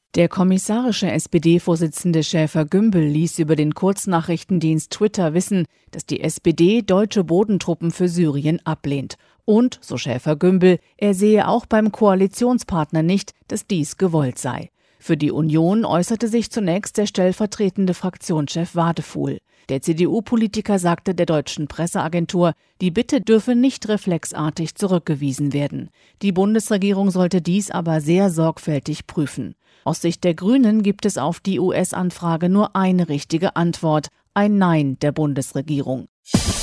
Der kommissarische SPD-Vorsitzende Schäfer-Gümbel ließ über den Kurznachrichtendienst Twitter wissen, dass die SPD deutsche Bodentruppen für Syrien ablehnt. Und, so Schäfer-Gümbel, er sehe auch beim Koalitionspartner nicht, dass dies gewollt sei. Für die Union äußerte sich zunächst der stellvertretende Fraktionschef Wadefuhl. Der CDU-Politiker sagte der deutschen Presseagentur, die Bitte dürfe nicht reflexartig zurückgewiesen werden. Die Bundesregierung sollte dies aber sehr sorgfältig prüfen. Aus Sicht der Grünen gibt es auf die US-Anfrage nur eine richtige Antwort: ein Nein der Bundesregierung.